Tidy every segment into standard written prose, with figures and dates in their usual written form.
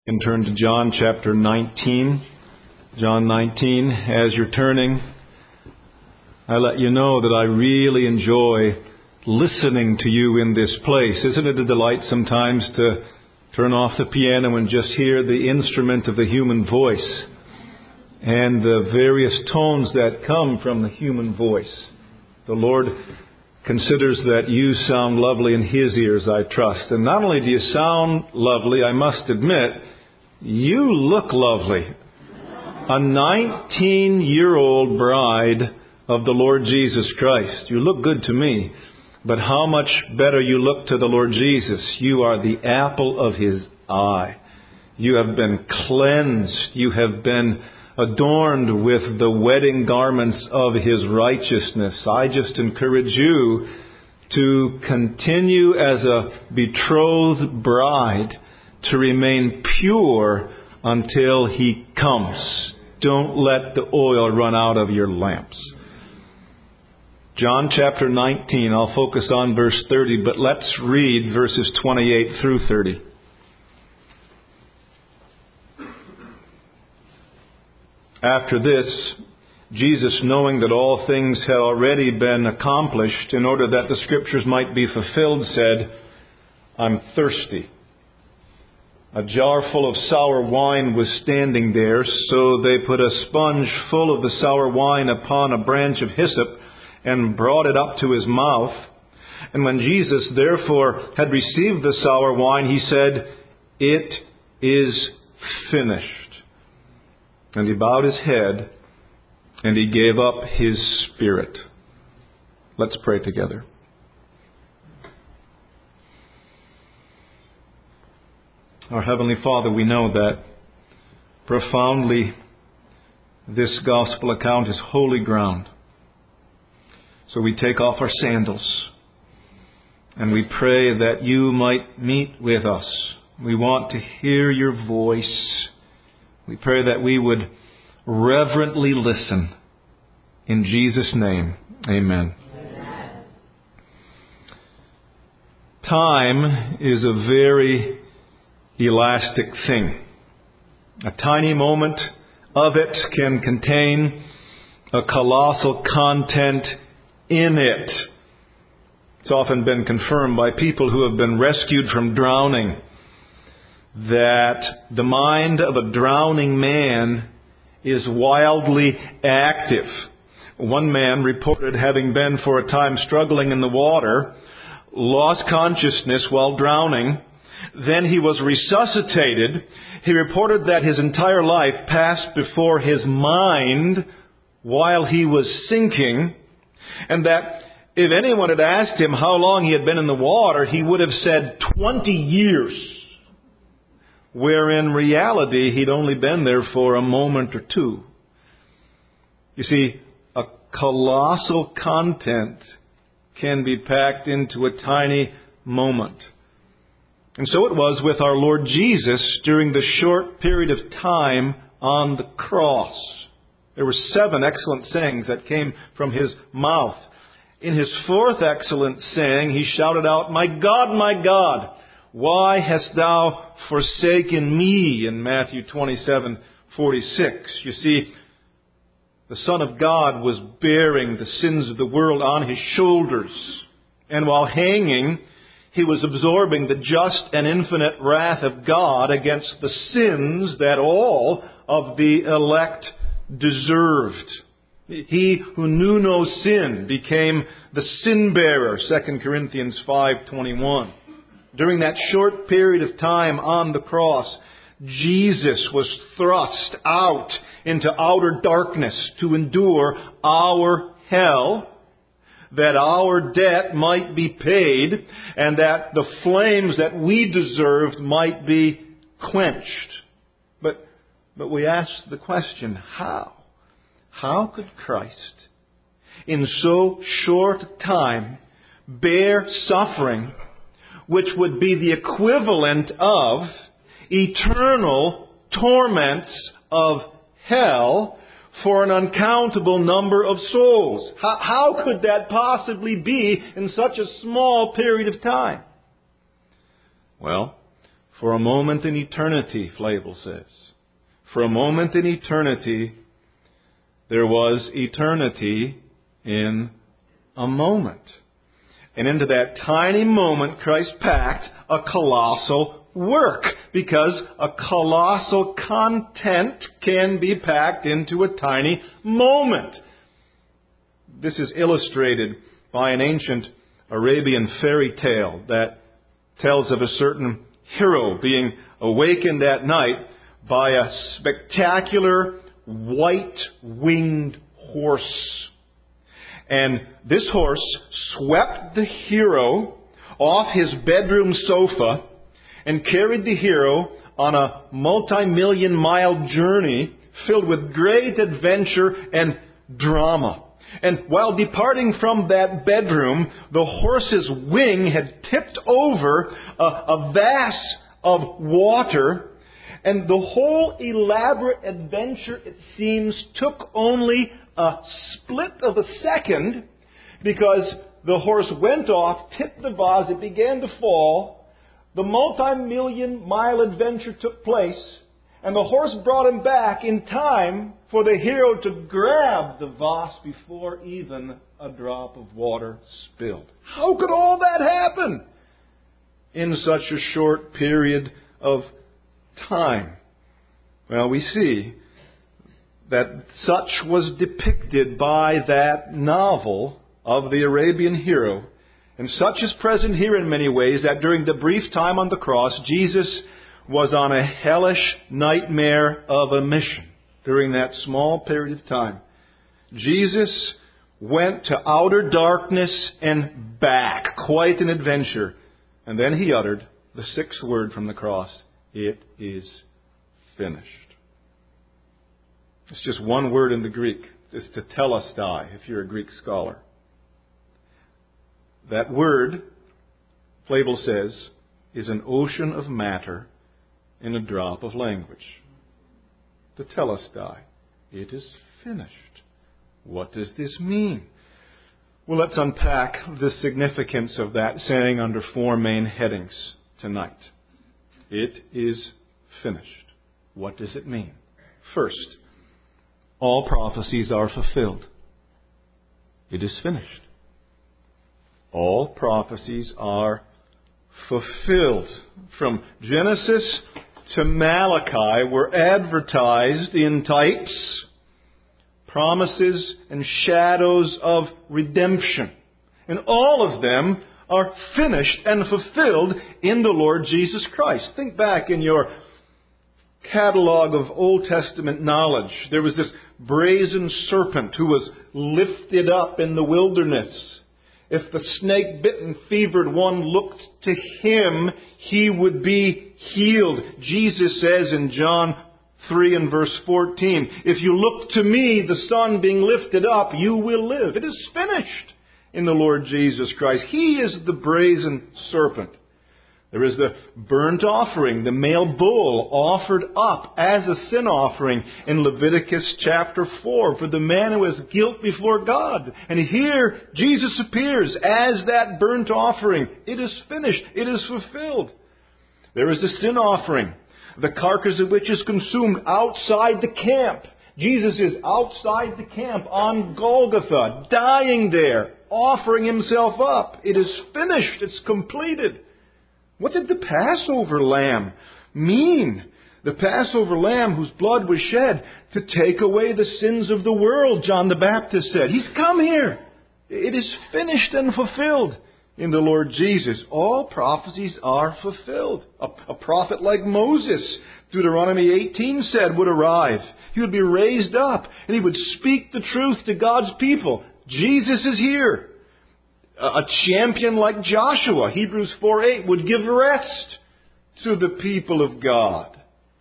And turn to John chapter 19. John 19. As you're turning, I let you know that I really enjoy listening to you in this place. Isn't it a delight sometimes to turn off the piano and just hear the instrument of the human voice and the various tones that come from the human voice? The Lord considers that you sound lovely in His ears, I trust. And not only do you sound lovely, I must admit, you look lovely. A 19-year-old bride of the Lord Jesus Christ. You look good to me. But how much better you look to the Lord Jesus. You are the apple of His eye. You have been cleansed. You have been adorned with the wedding garments of His righteousness. I just encourage you to continue as a betrothed bride to remain pure until He comes. Don't let the oil run out of your lamps. John chapter 19, I'll focus on verse 30, but let's read verses 28 through 30. After this, Jesus, knowing that all things had already been accomplished in order that the Scriptures might be fulfilled, said, "I'm thirsty." A jar full of sour wine was standing there, so they put a sponge full of the sour wine upon a branch of hyssop and brought it up to His mouth. And when Jesus therefore had received the sour wine, He said, "It is finished." And He bowed His head and He gave up His spirit. Let's pray together. Our Heavenly Father, we know that profoundly this gospel account is holy ground. So we take off our sandals and we pray that You might meet with us. We want to hear Your voice. We pray that we would reverently listen. In Jesus' name, amen. Amen. Time is a very elastic thing. A tiny moment of it can contain a colossal content in it. It's often been confirmed by people who have been rescued from drowning that the mind of a drowning man is wildly active. One man reported having been for a time struggling in the water, lost consciousness while drowning. Then he was resuscitated. He reported that his entire life passed before his mind while he was sinking, and that if anyone had asked him how long he had been in the water, he would have said 20 years, where in reality he'd only been there for a moment or two. You see, a colossal content can be packed into a tiny moment. And so it was with our Lord Jesus during the short period of time on the cross. There were 7 excellent sayings that came from His mouth. In His 4th excellent saying, He shouted out, my God, why hast Thou forsaken me?" in Matthew 27:46. You see, the Son of God was bearing the sins of the world on His shoulders. And while hanging, He was absorbing the just and infinite wrath of God against the sins that all of the elect deserved. He who knew no sin became the sin bearer, 2 Corinthians 5:21. During that short period of time on the cross, Jesus was thrust out into outer darkness to endure our hell, that our debt might be paid, and that the flames that we deserved might be quenched. But we ask the question, how? How could Christ, in so short a time, bear suffering which would be the equivalent of eternal torments of hell for an uncountable number of souls? How could that possibly be in such a small period of time? Well, For a moment in eternity, Flavel says. For a moment in eternity, there was eternity in a moment. And into that tiny moment, Christ packed a colossal work, because a colossal content can be packed into a tiny moment. This is illustrated by an ancient Arabian fairy tale that tells of a certain hero being awakened at night by a spectacular white-winged horse. And this horse swept the hero off his bedroom sofa and carried the hero on a multi-million-mile journey filled with great adventure and drama. And while departing from that bedroom, the horse's wing had tipped over a vase of water, and the whole elaborate adventure, it seems, took only a split of a second, because the horse went off, tipped the vase, it began to fall, the multi-million-mile adventure took place, and the horse brought him back in time for the hero to grab the vase before even a drop of water spilled. How could all that happen in such a short period of time? Well, we see that such was depicted by that novel of the Arabian hero. And such is present here in many ways, that during the brief time on the cross, Jesus was on a hellish nightmare of a mission. During that small period of time, Jesus went to outer darkness and back. Quite an adventure. And then he uttered the sixth word from the cross: "It is finished." It's just one word in the Greek. It's tetelestai, if you're a Greek scholar. That word, Flavel says, is an ocean of matter in a drop of language. Tetelestai. It is finished. What does this mean? Well, let's unpack the significance of that saying under four main headings tonight. It is finished. What does it mean? First, all prophecies are fulfilled. It is finished. All prophecies are fulfilled. From Genesis to Malachi were advertised in types, promises, and shadows of redemption. And all of them are finished and fulfilled in the Lord Jesus Christ. Think back in your catalog of Old Testament knowledge. There was this brazen serpent who was lifted up in the wilderness. If the snake-bitten, fevered one looked to him, he would be healed. Jesus says in John 3 and verse 14, "If you look to me, the Son being lifted up, you will live." It is finished in the Lord Jesus Christ. He is the brazen serpent. There is the burnt offering, the male bull offered up as a sin offering in Leviticus chapter 4 for the man who has guilt before God. And here Jesus appears as that burnt offering. It is finished. It is fulfilled. There is the sin offering, the carcass of which is consumed outside the camp. Jesus is outside the camp on Golgotha, dying there, offering himself up. It is finished. It's completed. What did the Passover lamb mean? The Passover lamb whose blood was shed to take away the sins of the world, John the Baptist said. He's come here. It is finished and fulfilled in the Lord Jesus. All prophecies are fulfilled. A prophet like Moses, Deuteronomy 18 said, would arrive. He would be raised up and he would speak the truth to God's people. Jesus is here. A champion like Joshua, Hebrews 4:8, would give rest to the people of God.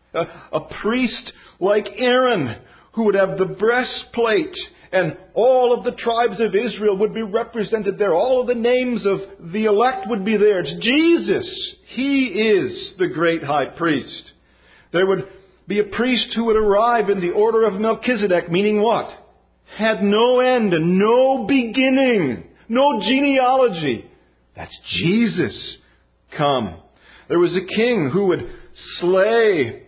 A priest like Aaron, who would have the breastplate, and all of the tribes of Israel would be represented there. All of the names of the elect would be there. It's Jesus. He is the great high priest. There would be a priest who would arrive in the order of Melchizedek, meaning what? Had no end and no beginning. No genealogy. That's Jesus come. There was a king who would slay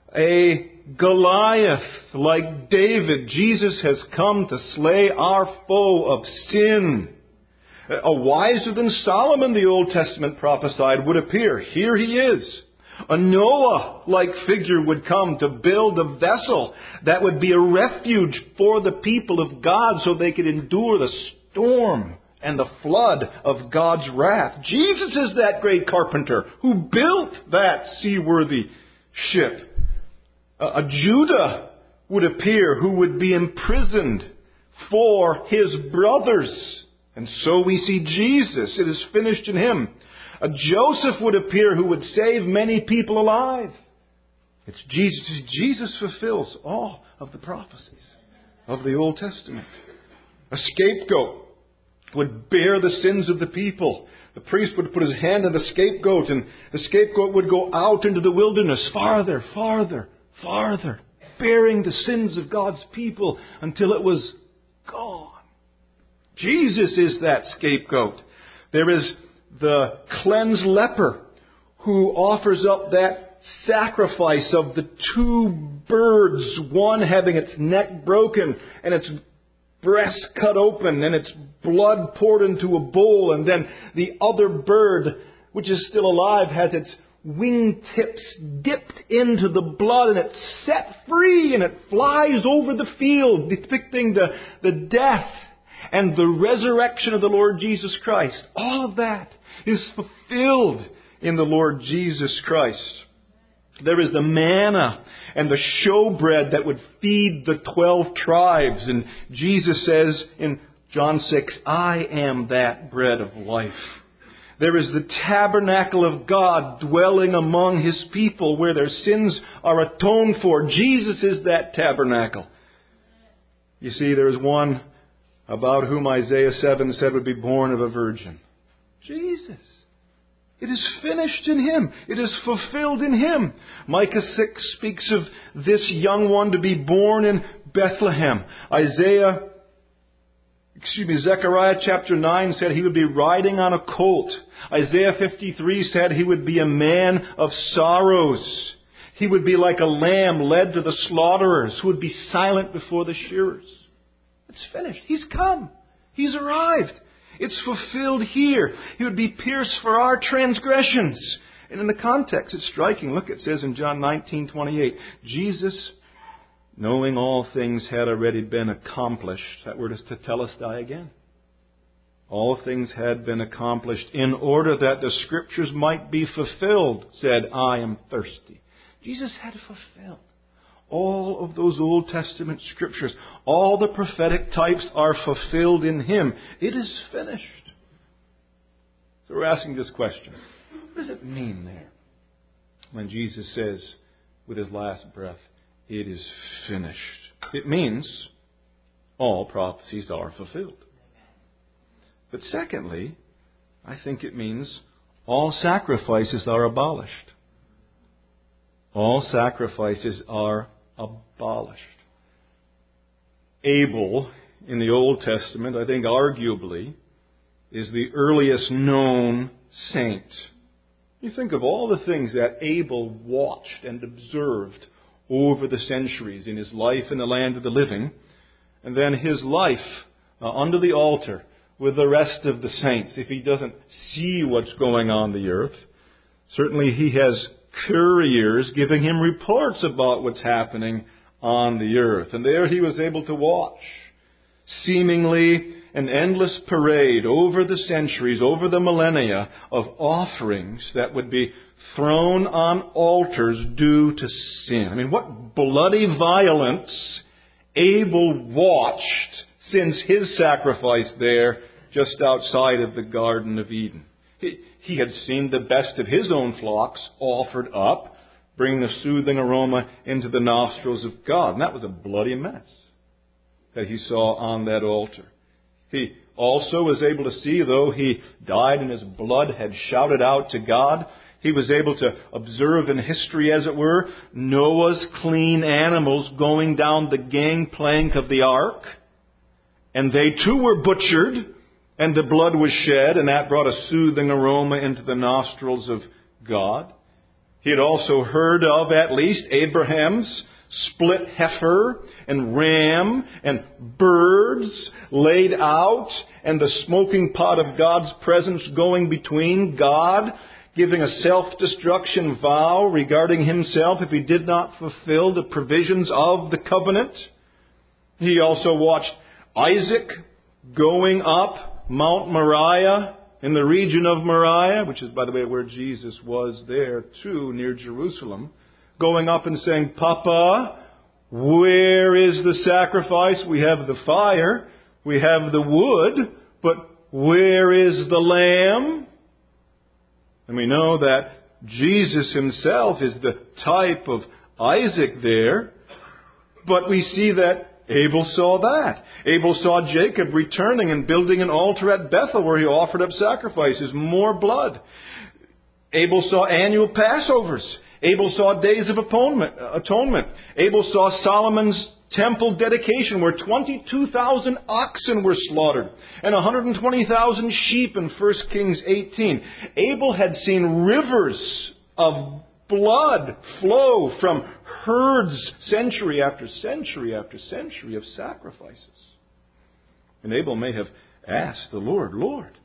a Goliath like David. Jesus has come to slay our foe of sin. A wiser than Solomon, the Old Testament prophesied, would appear. Here he is. A Noah-like figure would come to build a vessel that would be a refuge for the people of God so they could endure the storm and the flood of God's wrath. Jesus is that great carpenter who built that seaworthy ship. A Judah would appear who would be imprisoned for his brothers. And so we see Jesus. It is finished in him. A Joseph would appear who would save many people alive. It's Jesus. Jesus fulfills all of the prophecies of the Old Testament. A scapegoat would bear the sins of the people. The priest would put his hand on the scapegoat, and the scapegoat would go out into the wilderness, farther, farther, farther, bearing the sins of God's people until it was gone. Jesus is that scapegoat. There is the cleansed leper who offers up that sacrifice of the two birds, one having its neck broken and its breast cut open and its blood poured into a bowl, and then the other bird, which is still alive, has its wingtips dipped into the blood and it's set free and it flies over the field, depicting the death and the resurrection of the Lord Jesus Christ. All of that is fulfilled in the Lord Jesus Christ. There is the manna and the showbread that would feed the 12 tribes. And Jesus says in John 6, I am that bread of life. There is the tabernacle of God dwelling among His people where their sins are atoned for. Jesus is that tabernacle. You see, there is one about whom Isaiah 7 said would be born of a virgin. Jesus. It is finished in Him. It is fulfilled in Him. Micah 6 speaks of this young one to be born in Bethlehem. Zechariah chapter 9 said He would be riding on a colt. Isaiah 53 said He would be a man of sorrows. He would be like a lamb led to the slaughterers, who would be silent before the shearers. It's finished. He's come. He's arrived. It's fulfilled here. He would be pierced for our transgressions. And in the context, it's striking. Look, it says in John 19:28, Jesus, knowing all things had already been accomplished. That word is tetelestai again. All things had been accomplished in order that the Scriptures might be fulfilled, said, I am thirsty. Jesus had fulfilled all of those Old Testament Scriptures. All the prophetic types are fulfilled in Him. It is finished. So we're asking this question. What does it mean there when Jesus says with His last breath, it is finished? It means all prophecies are fulfilled. But secondly, I think it means all sacrifices are abolished. All sacrifices are abolished. Abel, in the Old Testament, I think arguably, is the earliest known saint. You think of all the things that Abel watched and observed over the centuries in his life in the land of the living, and then his life under the altar with the rest of the saints. If he doesn't see what's going on the earth, certainly he has couriers giving him reports about what's happening on the earth. And there he was able to watch seemingly an endless parade over the centuries, over the millennia, of offerings that would be thrown on altars due to sin. I mean, what bloody violence Abel watched since his sacrifice there just outside of the Garden of Eden. He had seen the best of his own flocks offered up, bring the soothing aroma into the nostrils of God. And that was a bloody mess that he saw on that altar. He also was able to see, though he died and his blood had shouted out to God, he was able to observe in history, as it were, Noah's clean animals going down the gangplank of the ark. And they too were butchered, and the blood was shed, and that brought a soothing aroma into the nostrils of God. He had also heard of, at least, Abraham's split heifer and ram and birds laid out, and the smoking pot of God's presence going between, God giving a self-destruction vow regarding himself if he did not fulfill the provisions of the covenant. He also watched Isaac going up Mount Moriah in the region of Moriah, which is, by the way, where Jesus was there too, near Jerusalem, going up and saying, "Papa, where is the sacrifice? We have the fire, we have the wood, but where is the lamb?" And we know that Jesus himself is the type of Isaac there. But we see that Abel saw that. Abel saw Jacob returning and building an altar at Bethel where he offered up sacrifices, more blood. Abel saw annual Passovers. Abel saw days of atonement. Abel saw Solomon's temple dedication where 22,000 oxen were slaughtered and 120,000 sheep in 1 Kings 18. Abel had seen rivers of blood flow from herds century after century after century of sacrifices. And Abel may have asked the Lord, Lord,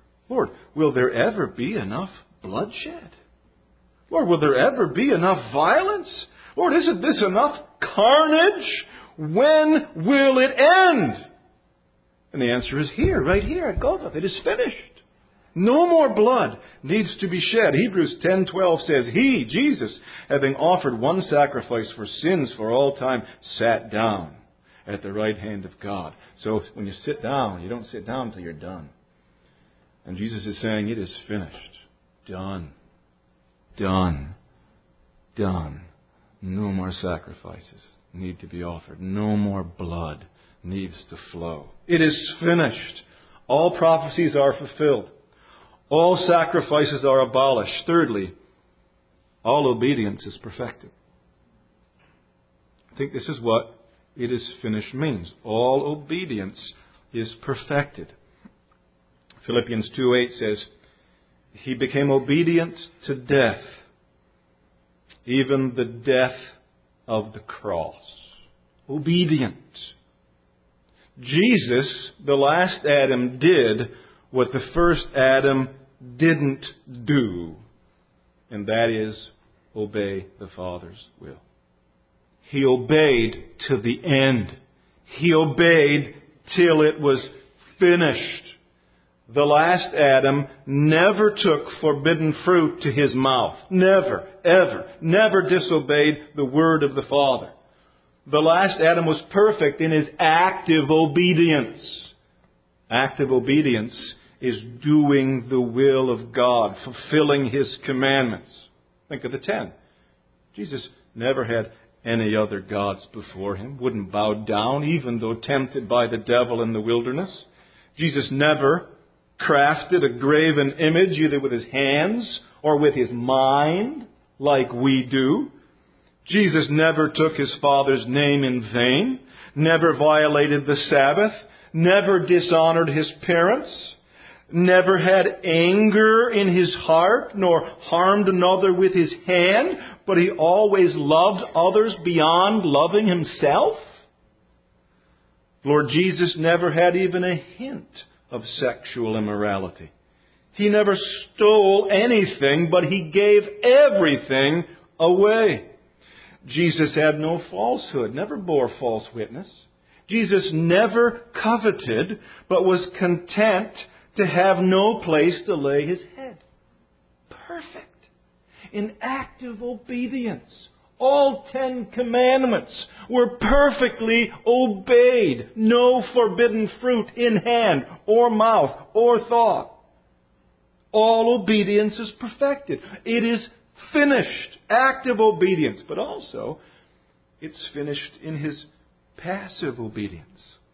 will there ever be enough bloodshed? Lord, will there ever be enough violence? Lord, isn't this enough carnage? When will it end? And the answer is here, right here at Golgotha. It is finished. No more blood needs to be shed. Hebrews 10:12 says, He, Jesus, having offered one sacrifice for sins for all time, sat down at the right hand of God. So when you sit down, you don't sit down until you're done. And Jesus is saying, it is finished. Done. Done. Done. No more sacrifices need to be offered. No more blood needs to flow. It is finished. All prophecies are fulfilled. All sacrifices are abolished. Thirdly, all obedience is perfected. I think this is what it is finished means. All obedience is perfected. Philippians 2:8 says, He became obedient to death, even the death of the cross. Obedient. Jesus, the last Adam, did what the first Adam didn't do, and that is obey the Father's will. He obeyed to the end. He obeyed till it was finished. The last Adam never took forbidden fruit to his mouth. Never, ever, never disobeyed the word of the Father. The last Adam was perfect in his active obedience. Active obedience is doing the will of God, fulfilling His commandments. Think of the 10. Jesus never had any other gods before Him, wouldn't bow down, even though tempted by the devil in the wilderness. Jesus never crafted a graven image, either with His hands or with His mind, like we do. Jesus never took His Father's name in vain, never violated the Sabbath, never dishonored His parents, never had anger in His heart, nor harmed another with His hand, but He always loved others beyond loving Himself. Lord Jesus never had even a hint of sexual immorality. He never stole anything, but He gave everything away. Jesus had no falsehood, never bore false witness. Jesus never coveted, but was content to have no place to lay His head. Perfect. In active obedience. All 10 commandments were perfectly obeyed. No forbidden fruit in hand or mouth or thought. All obedience is perfected. It is finished. Active obedience. But also, it's finished in His passive obedience.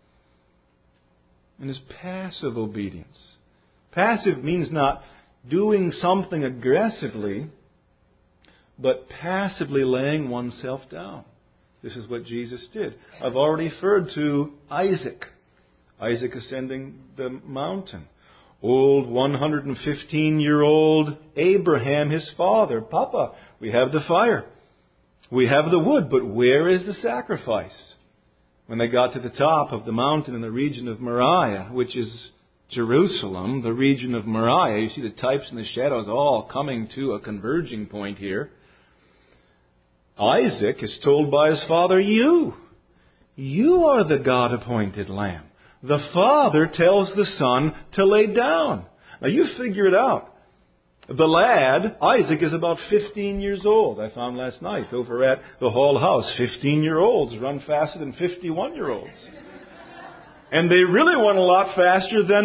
In His passive obedience. Passive means not doing something aggressively, but passively laying oneself down. This is what Jesus did. I've already referred to Isaac. Isaac ascending the mountain. Old 115-year-old Abraham, his father. Papa, we have the fire. We have the wood, but where is the sacrifice? When they got to the top of the mountain in the region of Moriah, which is Jerusalem, the region of Moriah, you see the types and the shadows all coming to a converging point here. Isaac is told by his father, you are the God-appointed lamb. The father tells the son to lay down. Now you figure it out. The lad, Isaac, is about 15 years old. I found last night over at the Hall House, 15-year-olds run faster than 51-year-olds. And they really run a lot faster than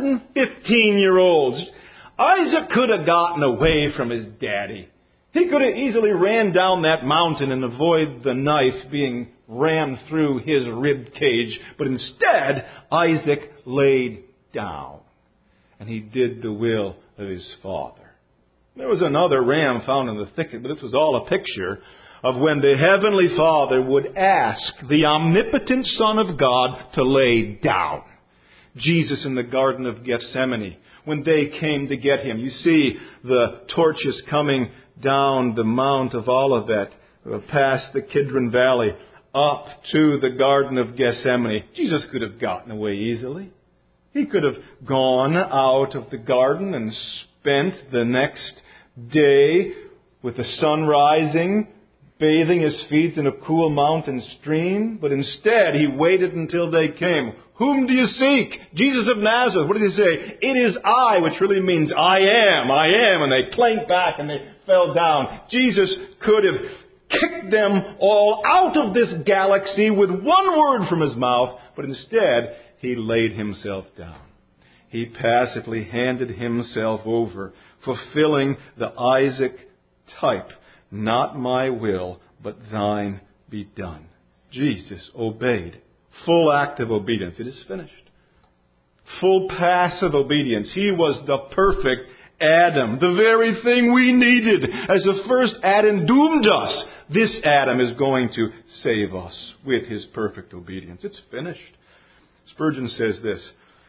115-year-olds. Isaac could have gotten away from his daddy. He could have easily ran down that mountain and avoided the knife being rammed through his rib cage. But instead, Isaac laid down. And he did the will of his father. There was another ram found in the thicket, but this was all a picture of when the Heavenly Father would ask the omnipotent Son of God to lay down. Jesus in the Garden of Gethsemane, when they came to get him. You see the torches coming down the Mount of Olivet, past the Kidron Valley, up to the Garden of Gethsemane. Jesus could have gotten away easily. He could have gone out of the garden and spent the next day with the sun rising, bathing his feet in a cool mountain stream. But instead, he waited until they came. Whom do you seek? Jesus of Nazareth. What did he say? It is I, which really means I am. And they clanked back and they fell down. Jesus could have kicked them all out of this galaxy with one word from his mouth, but instead, he laid himself down. He passively handed himself over, fulfilling the Isaac type. Not my will, but thine be done. Jesus obeyed. Full active obedience. It is finished. Full passive obedience. He was the perfect Adam. The very thing we needed. As the first Adam doomed us, this Adam is going to save us with his perfect obedience. It's finished. Spurgeon says this.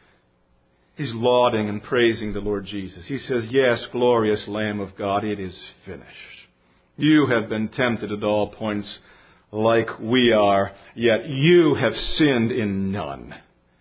He's lauding and praising the Lord Jesus. He says, yes, glorious Lamb of God, it is finished. You have been tempted at all points like we are, yet you have sinned in none.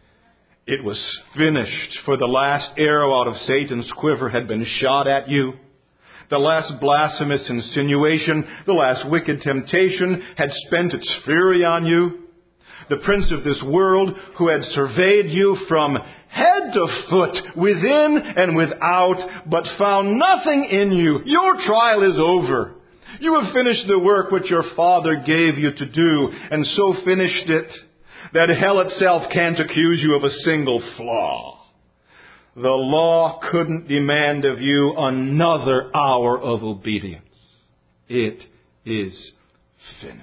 It was finished, for the last arrow out of Satan's quiver had been shot at you. The last blasphemous insinuation, the last wicked temptation had spent its fury on you. The prince of this world, who had surveyed you from head to foot, within and without, but found nothing in you. Your trial is over. You have finished the work which your Father gave you to do, and so finished it that hell itself can't accuse you of a single flaw. The law couldn't demand of you another hour of obedience. It is finished.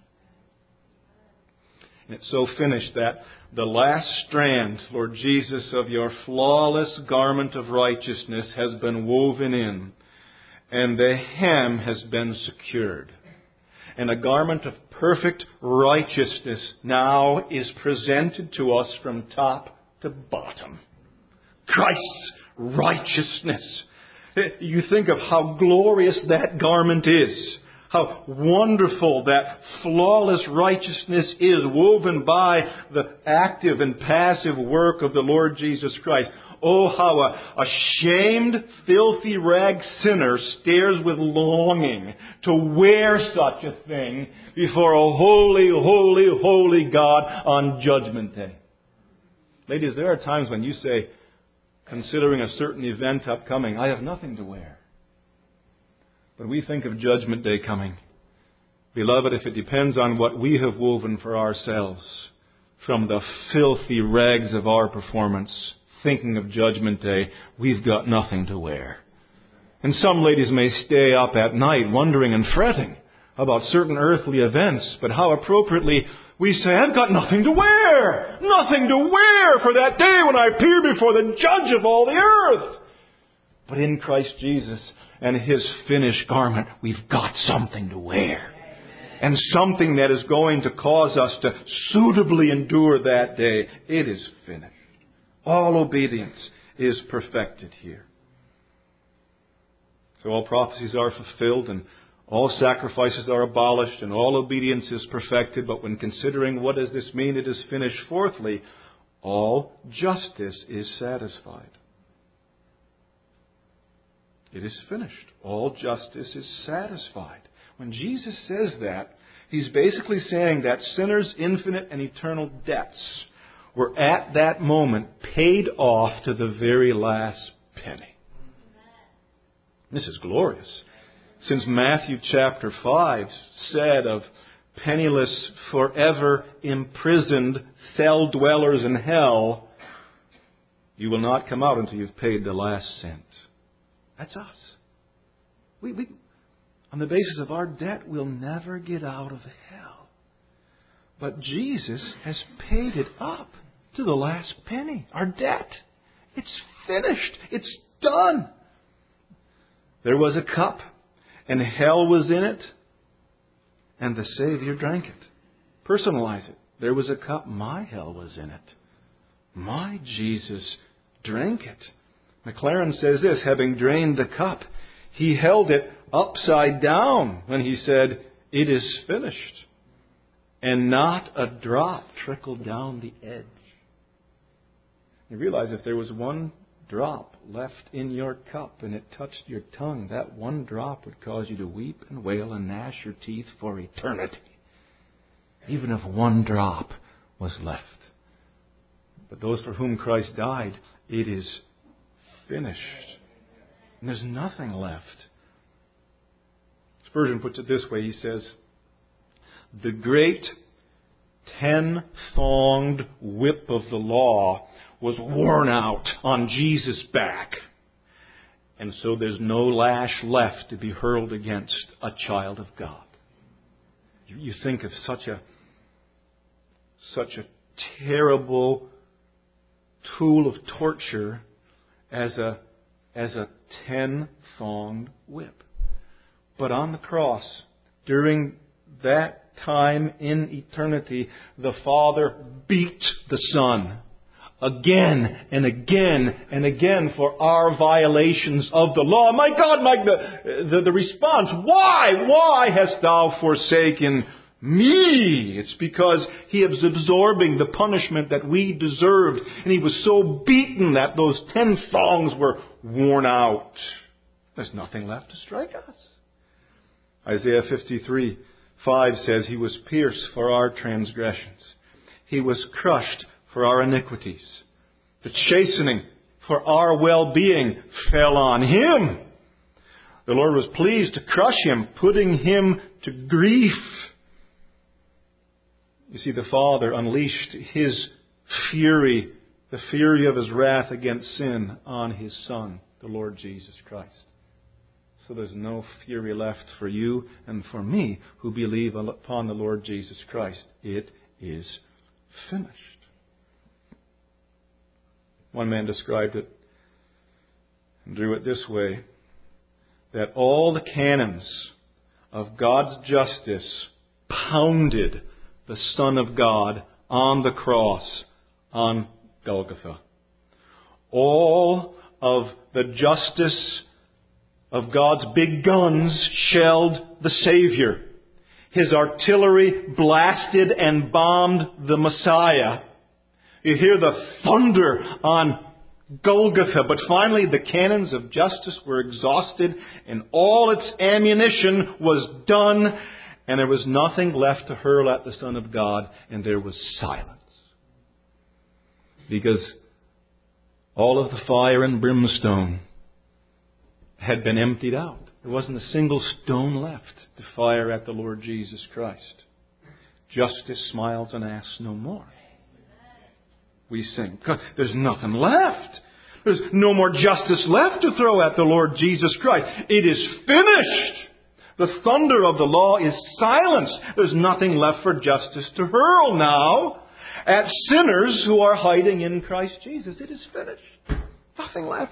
And it's so finished that the last strand, Lord Jesus, of your flawless garment of righteousness has been woven in, and the hem has been secured. And a garment of perfect righteousness now is presented to us from top to bottom. Christ's righteousness. You think of how glorious that garment is. How wonderful that flawless righteousness is, woven by the active and passive work of the Lord Jesus Christ. Oh, how a shamed, filthy rag sinner stares with longing to wear such a thing before a holy, holy, holy God on Judgment Day. Ladies, there are times when you say, considering a certain event upcoming, I have nothing to wear. But we think of Judgment Day coming. Beloved, if it depends on what we have woven for ourselves from the filthy rags of our performance, thinking of Judgment Day, we've got nothing to wear. And some ladies may stay up at night wondering and fretting about certain earthly events, but how appropriately we say, I've got nothing to wear! Nothing to wear for that day when I appear before the Judge of all the earth! But in Christ Jesus and His finished garment, we've got something to wear. And something that is going to cause us to suitably endure that day. It is finished. All obedience is perfected here. So all prophecies are fulfilled, and all sacrifices are abolished, and all obedience is perfected. But when considering what does this mean, it is finished. Fourthly, all justice is satisfied. It is finished. All justice is satisfied. When Jesus says that, He's basically saying that sinners' infinite and eternal debts were at that moment paid off to the very last penny. This is glorious. Since Matthew chapter 5 said of penniless, forever imprisoned cell dwellers in hell, you will not come out until you've paid the last cent. That's us. We on the basis of our debt, we'll never get out of hell. But Jesus has paid it up to the last penny. Our debt. It's finished. It's done. There was a cup, and hell was in it, and the Savior drank it. Personalize it. There was a cup, my hell was in it. My Jesus drank it. Maclaren says this, having drained the cup, He held it upside down when He said, it is finished. And not a drop trickled down the edge. You realize if there was one drop left in your cup and it touched your tongue, that one drop would cause you to weep and wail and gnash your teeth for eternity. Even if one drop was left. But those for whom Christ died, it is finished. And there's nothing left. Spurgeon puts it this way. He says, the great 10-thonged whip of the law was worn out on Jesus' back. And so there's no lash left to be hurled against a child of God. You think of such a terrible tool of torture as a 10-thonged whip. But on the cross, during that time in eternity, the Father beat the Son again and again and again for our violations of the law. My God, the response, why hast thou forsaken me? It's because He was absorbing the punishment that we deserved, and He was so beaten that those 10 thongs were worn out. There's nothing left to strike us. Isaiah 53:5 says, He was pierced for our transgressions. He was crushed for our iniquities. The chastening for our well-being fell on Him. The Lord was pleased to crush Him, putting Him to grief. You see, the Father unleashed His fury, the fury of His wrath against sin, on His Son, the Lord Jesus Christ. So there's no fury left for you and for me who believe upon the Lord Jesus Christ. It is finished. One man described it and drew it this way, that all the cannons of God's justice pounded the Son of God on the cross on Golgotha. All of the justice of God's big guns shelled the Savior. His artillery blasted and bombed the Messiah. You hear the thunder on Golgotha, but finally the cannons of justice were exhausted and all its ammunition was done, and there was nothing left to hurl at the Son of God, and there was silence. Because all of the fire and brimstone had been emptied out. There wasn't a single stone left to fire at the Lord Jesus Christ. Justice smiles and asks no more. We sing, there's nothing left. There's no more justice left to throw at the Lord Jesus Christ. It is finished. The thunder of the law is silenced. There's nothing left for justice to hurl now at sinners who are hiding in Christ Jesus. It is finished. Nothing left.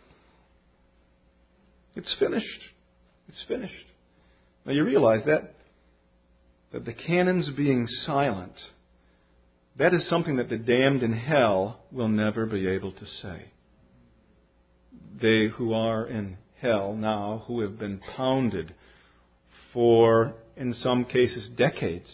It's finished. It's finished. Now you realize that the cannons being silent, that is something that the damned in hell will never be able to say. They who are in hell now, who have been pounded for, in some cases, decades,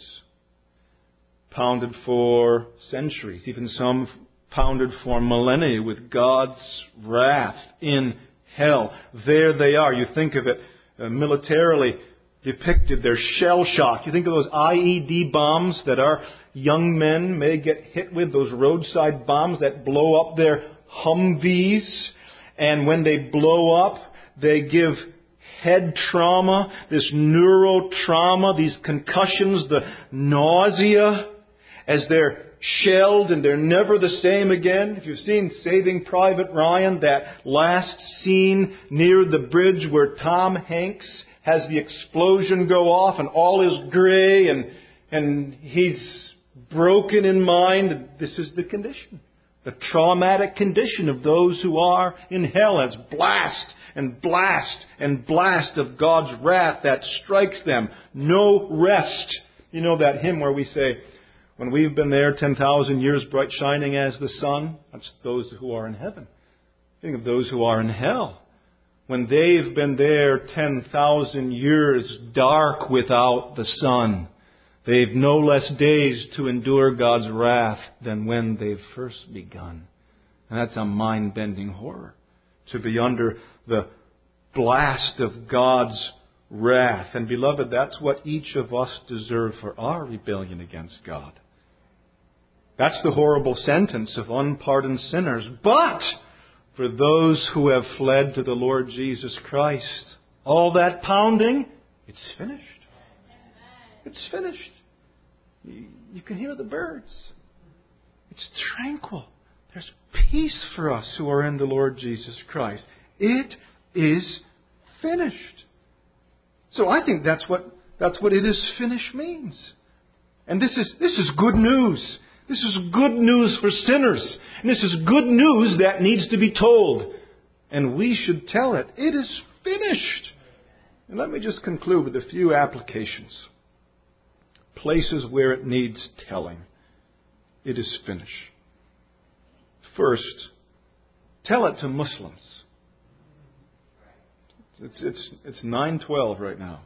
pounded for centuries, even some pounded for millennia with God's wrath in hell. There they are. You think of it militarily depicted. They're shell shocked. You think of those IED bombs that our young men may get hit with, those roadside bombs that blow up their Humvees. And when they blow up, they give head trauma, this neurotrauma, these concussions, the nausea, as they're shelled and they're never the same again. If you've seen Saving Private Ryan, that last scene near the bridge where Tom Hanks has the explosion go off and all is gray and he's broken in mind. This is the condition. The traumatic condition of those who are in hell. It's blast and blast and blast of God's wrath that strikes them. No rest. You know that hymn where we say, when we've been there 10,000 years bright shining as the sun? That's those who are in heaven. Think of those who are in hell. When they've been there 10,000 years dark without the sun, they've no less days to endure God's wrath than when they've first begun. And that's a mind-bending horror. To be under the blast of God's wrath. And beloved, that's what each of us deserve for our rebellion against God. That's the horrible sentence of unpardoned sinners. But for those who have fled to the Lord Jesus Christ, all that pounding, it's finished. It's finished. You can hear the birds. It's tranquil. There's peace for us who are in the Lord Jesus Christ. It is finished. So I think that's what it is finished means. And this is good news. This is good news for sinners. And this is good news that needs to be told. And we should tell it. It is finished. And let me just conclude with a few applications. Places where it needs telling. It is finished. First, tell it to Muslims. It's 9:12 right now.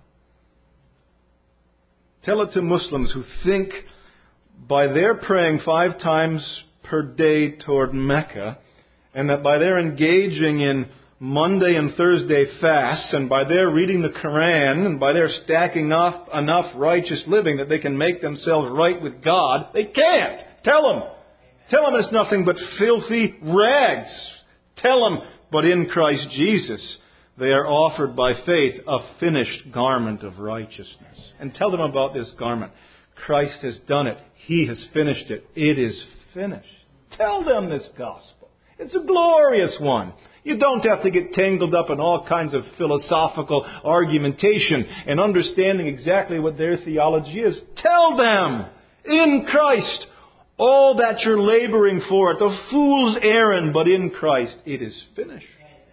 Tell it to Muslims who think by their praying 5 times per day toward Mecca, and that by their engaging in Monday and Thursday fasts, and by their reading the Quran, and by their stacking up enough righteous living that they can make themselves right with God, they can't. Tell them. Tell them it's nothing but filthy rags. Tell them, but in Christ Jesus, they are offered by faith a finished garment of righteousness. And tell them about this garment. Christ has done it. He has finished it. It is finished. Tell them this gospel. It's a glorious one. You don't have to get tangled up in all kinds of philosophical argumentation and understanding exactly what their theology is. Tell them, in Christ, all that you're laboring for, it's a fool's errand, but in Christ it is finished.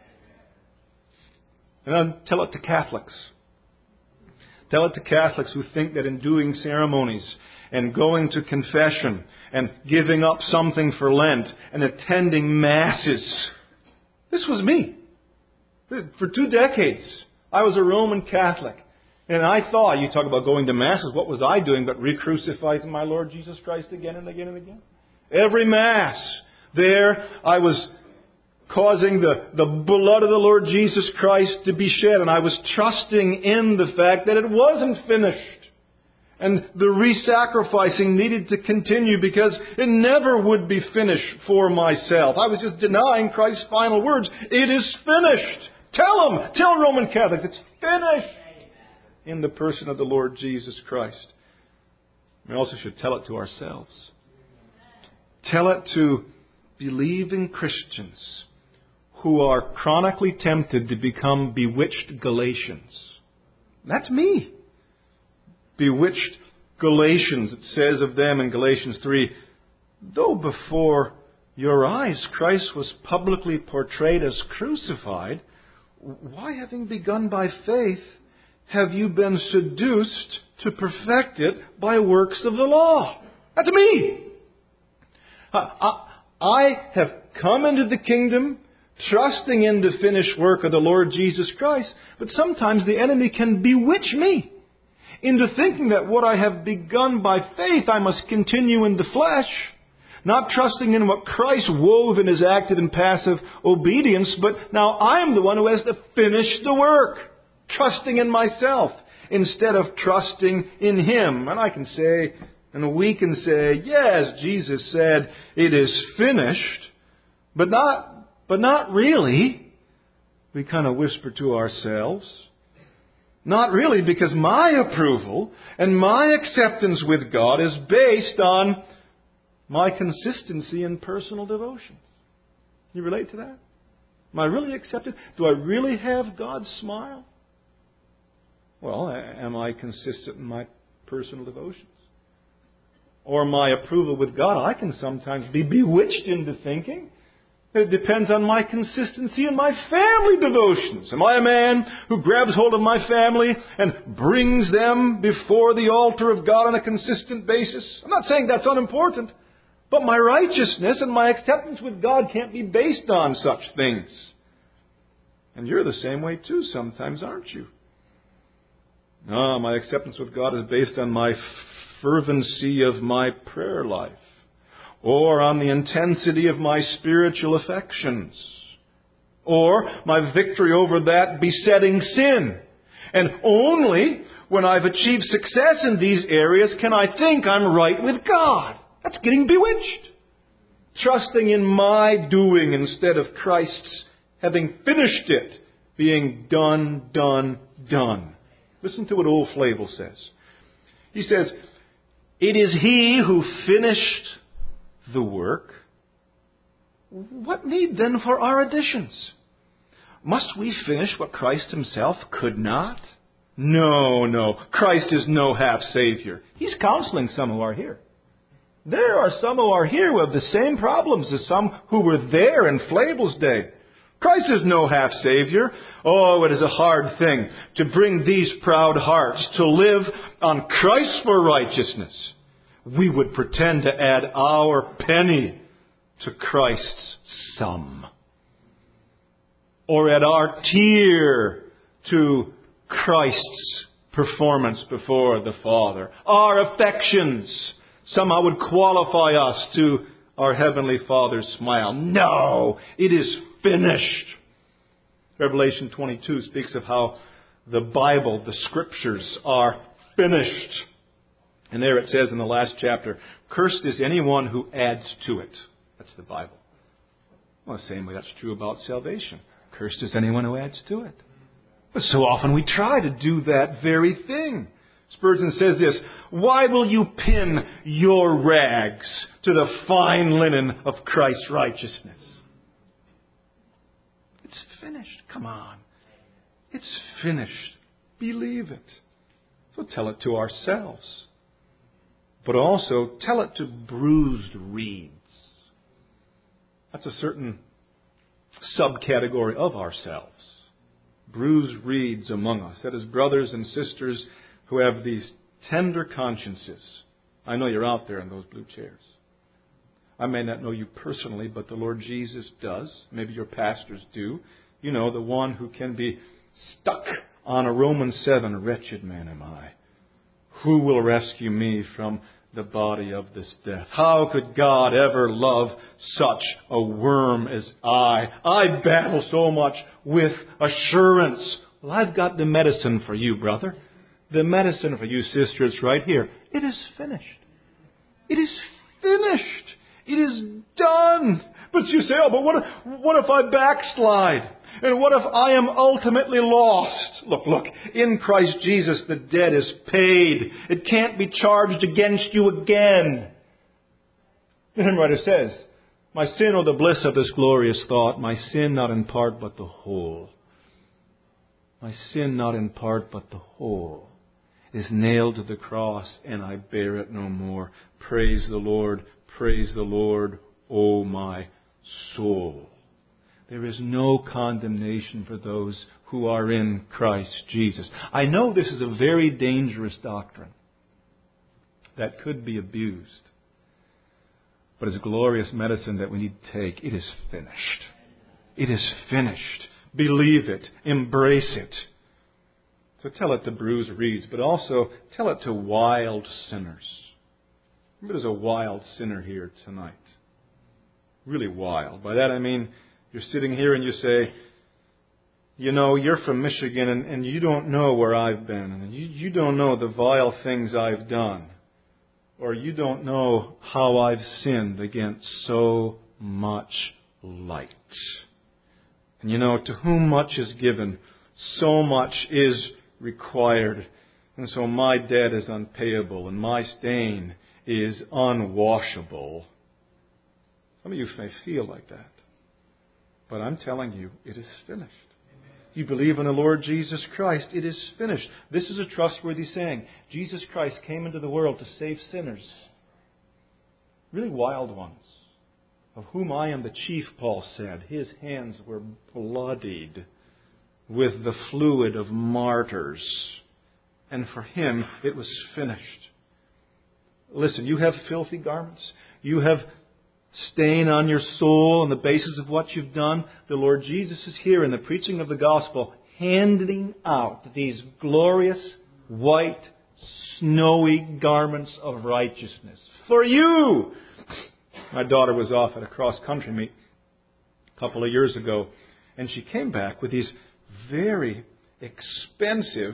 And then tell it to Catholics. Tell it to Catholics who think that in doing ceremonies and going to confession and giving up something for Lent and attending masses. This was me. For 2 decades, I was a Roman Catholic. And I thought, you talk about going to masses, what was I doing but re-crucifying my Lord Jesus Christ again and again and again? Every Mass, there I was causing the blood of the Lord Jesus Christ to be shed. And I was trusting in the fact that it wasn't finished. And the re-sacrificing needed to continue because it never would be finished for myself. I was just denying Christ's final words. It is finished. Tell them. Tell Roman Catholics it's finished in the person of the Lord Jesus Christ. We also should tell it to ourselves. Tell it to believing Christians who are chronically tempted to become bewitched Galatians. That's me. Bewitched Galatians, it says of them in Galatians 3, though before your eyes Christ was publicly portrayed as crucified, why, having begun by faith, have you been seduced to perfect it by works of the law? That's me. I have come into the kingdom trusting in the finished work of the Lord Jesus Christ. But sometimes the enemy can bewitch me into thinking that what I have begun by faith I must continue in the flesh, not trusting in what Christ wove in His active and passive obedience, but now I am the one who has to finish the work, trusting in myself instead of trusting in Him. And I can say, and we can say, yes, Jesus said, it is finished, but not really. We kind of whisper to ourselves. Not really, because my approval and my acceptance with God is based on my consistency in personal devotions. Can you relate to that? Am I really accepted? Do I really have God's smile? Well, am I consistent in my personal devotions? Or my approval with God, I can sometimes be bewitched into thinking it depends on my consistency in my family devotions. Am I a man who grabs hold of my family and brings them before the altar of God on a consistent basis? I'm not saying that's unimportant, but my righteousness and my acceptance with God can't be based on such things. And you're the same way too sometimes, aren't you? No, my acceptance with God is based on my fervency of my prayer life, or on the intensity of my spiritual affections, or my victory over that besetting sin. And only when I've achieved success in these areas can I think I'm right with God. That's getting bewitched. Trusting in my doing instead of Christ's having finished it, being done. Listen to what old Flavel says. He says, it is He who finished the work. What need then for our additions? Must we finish what Christ Himself could not? No. Christ is no half Savior. He's counseling some who are here. There are some who are here who have the same problems as some who were there in Flavel's day. Christ is no half Savior. Oh, it is a hard thing to bring these proud hearts to live on Christ for righteousness. We would pretend to add our penny to Christ's sum, or add our tear to Christ's performance before the Father. Our affections somehow would qualify us to our Heavenly Father's smile. No, it is finished. Revelation 22 speaks of how the Bible, the Scriptures, are finished. And there it says in the last chapter, cursed is anyone who adds to it. That's the Bible. Well, the same way that's true about salvation. Cursed is anyone who adds to it. But so often we try to do that very thing. Spurgeon says this, why will you pin your rags to the fine linen of Christ's righteousness? It's finished. Come on. It's finished. Believe it. So tell it to ourselves. But also tell it to bruised reeds. That's a certain subcategory of ourselves. Bruised reeds among us. That is, brothers and sisters who have these tender consciences. I know you're out there in those blue chairs. I may not know you personally, but the Lord Jesus does. Maybe your pastors do. You know, the one who can be stuck on a Romans 7, wretched man am I. Who will rescue me from the body of this death? How could God ever love such a worm as I? I battle so much with assurance. Well, I've got the medicine for you, brother. The medicine for you, sister, is right here. It is finished. It is finished. It is done. But you say, oh, but what if I backslide? And what if I am ultimately lost? Look, in Christ Jesus the debt is paid. It can't be charged against you again. The hymn writer says, my sin, oh the bliss of this glorious thought, my sin not in part but the whole. My sin not in part but the whole is nailed to the cross, and I bear it no more. Praise the Lord, O my soul. There is no condemnation for those who are in Christ Jesus. I know this is a very dangerous doctrine that could be abused, but it's a glorious medicine that we need to take. It is finished. It is finished. Believe it. Embrace it. So tell it to bruised reeds, but also tell it to wild sinners. Maybe there's a wild sinner here tonight. Really wild. By that I mean you're sitting here and you say, you know, you're from Michigan and you don't know where I've been. And you don't know the vile things I've done. Or you don't know how I've sinned against so much light. And you know, to whom much is given, so much is required. And so my debt is unpayable and my stain is unwashable. Some of you may feel like that. But I'm telling you, it is finished. You believe in the Lord Jesus Christ, it is finished. This is a trustworthy saying. Jesus Christ came into the world to save sinners. Really wild ones. Of whom I am the chief, Paul said. His hands were bloodied with the fluid of martyrs. And for him, it was finished. Listen, you have filthy garments. You have stain on your soul on the basis of what you've done. The Lord Jesus is here in the preaching of the gospel, handing out these glorious, white, snowy garments of righteousness. For you! My daughter was off at a cross-country meet a couple of years ago, and she came back with these very expensive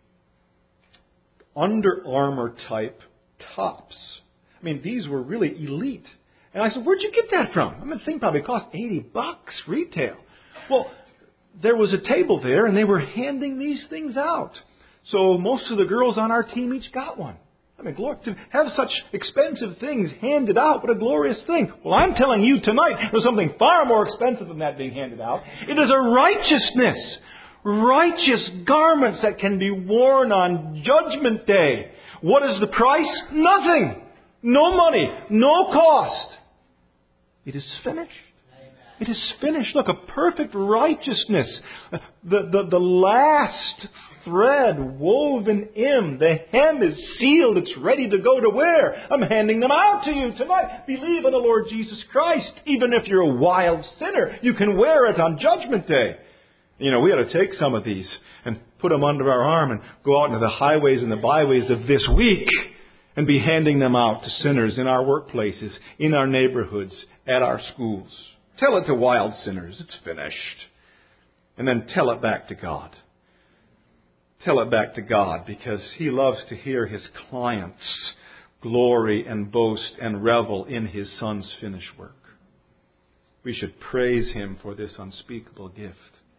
Under Armour type tops. I mean, these were really elite. And I said, where'd you get that from? I mean, the thing probably cost $80 retail. Well, there was a table there, and they were handing these things out. So most of the girls on our team each got one. I mean, to have such expensive things handed out, what a glorious thing. Well, I'm telling you tonight, there's something far more expensive than that being handed out. It is a righteousness. Righteous garments that can be worn on Judgment Day. What is the price? Nothing. No money. No cost. It is finished. It is finished. Look, a perfect righteousness. The last thread woven in. The hem is sealed. It's ready to go to wear. I'm handing them out to you tonight. Believe in the Lord Jesus Christ. Even if you're a wild sinner, you can wear it on Judgment Day. You know, we ought to take some of these and put them under our arm and go out into the highways and the byways of this week and be handing them out to sinners in our workplaces, in our neighborhoods, at our schools. Tell it to wild sinners. It's finished. And then tell it back to God. Tell it back to God because He loves to hear His clients glory and boast and revel in His Son's finished work. We should praise Him for this unspeakable gift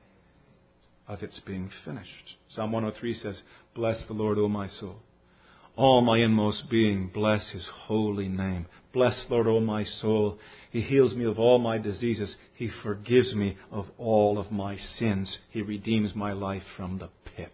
of its being finished. Psalm 103 says, bless the Lord, O my soul. All my inmost being, bless His holy name. Bless the Lord, O my soul. He heals me of all my diseases. He forgives me of all of my sins. He redeems my life from the pit.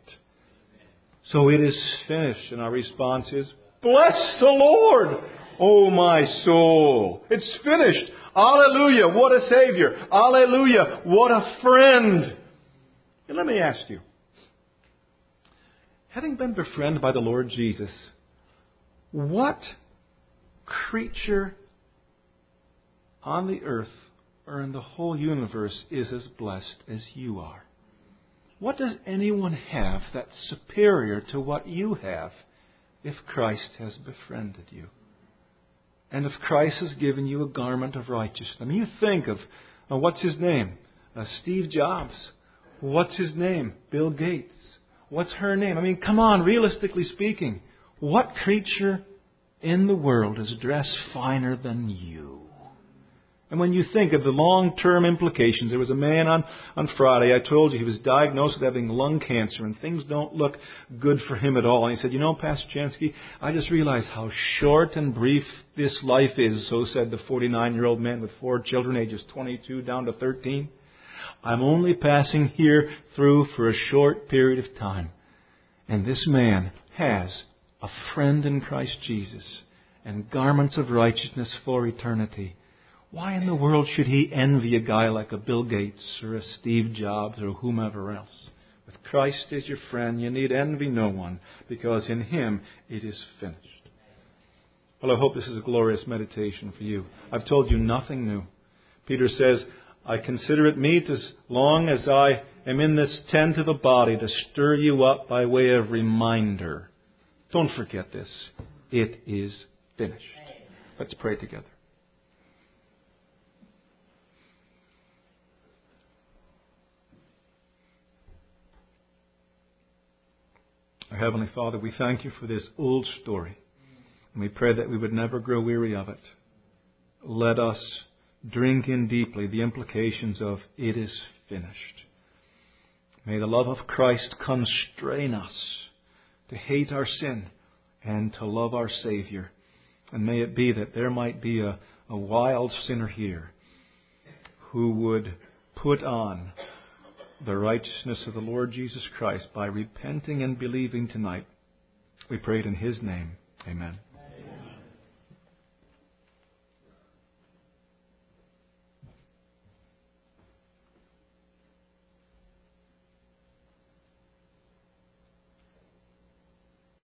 So it is finished. And our response is, bless the Lord, O my soul. It's finished. Alleluia. What a Savior. Alleluia. What a friend. And let me ask you, having been befriended by the Lord Jesus, what creature on the earth or in the whole universe is as blessed as you are? What does anyone have that's superior to what you have if Christ has befriended you? And if Christ has given you a garment of righteousness? I mean, you think of, what's his name? Steve Jobs. What's his name? Bill Gates. What's her name? I mean, come on, realistically speaking, what creature in the world is dressed finer than you? And when you think of the long-term implications, there was a man on Friday, I told you he was diagnosed with having lung cancer and things don't look good for him at all. And he said, you know, Pastor Jansky, I just realized how short and brief this life is. So said the 49-year-old man with 4 children, ages 22 down to 13. I'm only passing here through for a short period of time. And this man has a friend in Christ Jesus and garments of righteousness for eternity. Why in the world should he envy a guy like a Bill Gates or a Steve Jobs or whomever else? With Christ as your friend, you need envy no one, because in Him it is finished. Well, I hope this is a glorious meditation for you. I've told you nothing new. Peter says, I consider it meet, as long as I am in this tent of the body, to stir you up by way of reminder. Don't forget this. It is finished. Let's pray together. Our Heavenly Father, we thank you for this old story. And we pray that we would never grow weary of it. Let us drink in deeply the implications of it is finished. May the love of Christ constrain us to hate our sin and to love our Savior. And may it be that there might be a wild sinner here who would put on the righteousness of the Lord Jesus Christ by repenting and believing tonight. We pray it in His name. Amen.